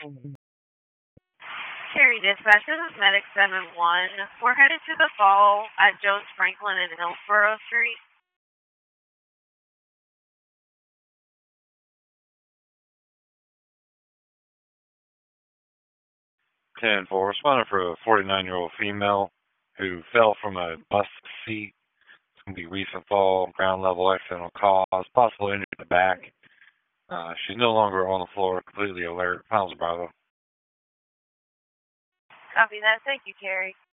Carrie Dispatch, this is Medic 7-1. We're headed to the fall at Jones Franklin and Hillsborough Street. 10-4, responding for a 49-year-old female who fell from a bus seat. It's going to be recent fall, ground level accidental cause, possible injury to the back. She's no longer on the floor, completely alert. Miles Bravo. Copy that. Thank you, Carrie.